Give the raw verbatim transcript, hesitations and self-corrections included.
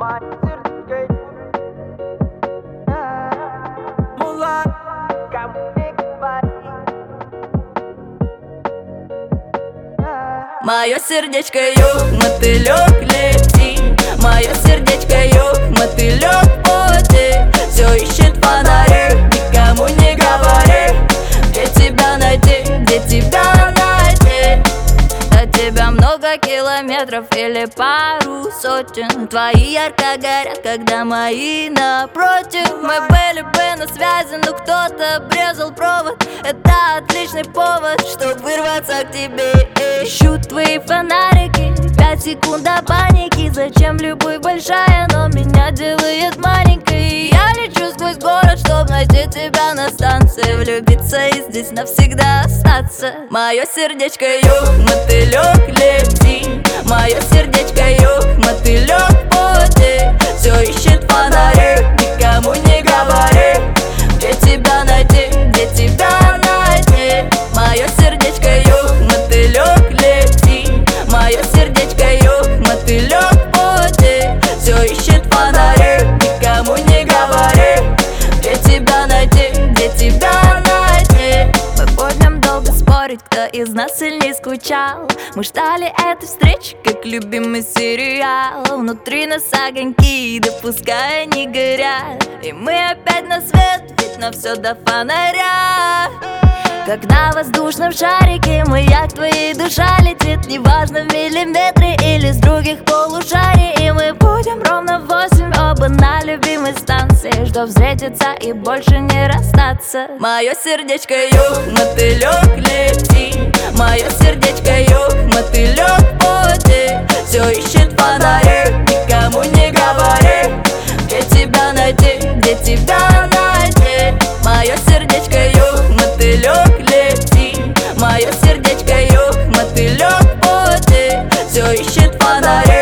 Мое сердечко юг, мотылек лети. Мое сердечко юг, мотылек в пути. Все ищет фонари, никому не говори. Где тебя найти, где тебя найти? До тебя много километров или пару сотен. Твои ярко горят, когда мои напротив. Мы были бы на связи, но кто-то обрезал провод. Это отличный повод, чтобы вырваться к тебе. Ищу твои фонарики, пять секунд до паники. Зачем любовь большая, но меня делает маленькой? Я лечу сквозь город, чтоб найти тебя на станции. Влюбиться и здесь навсегда остаться. Мое сердечко юг, мотылек лети. Мое сердечко юг, мотылек в пути. Все ищет фонари, никому не говори. Где тебя найти, где тебя найти? Мое сердечко юг, мотылек лети. Мое сердечко юг, мотылек в пути. Все ищет фонари, никому не говори. Где тебя найти, где тебя найти? Мы будем долго спорить, кто из нас сильнее скучал. Мы ждали этой встречи, как любимый сериал. Внутри нас огоньки, да пускай они горят. И мы опять на свет, ведь на все до фонаря. Как на воздушном шарике маяк твоей душа летит. Неважно, в миллиметре или с других полушарий. И мы будем ровно в восемь оба на любимой станции, чтоб встретиться и больше не расстаться. Мое сердечко юг, мотылек лети. Мое сердечко юг, мотылек в пути. Все ищет фонари, никому не говори. Где тебя найти, где тебя найти? Мое сердечко юг, мотылек лети. Мое сердечко юг, мотылек в пути. Все ищет фонари.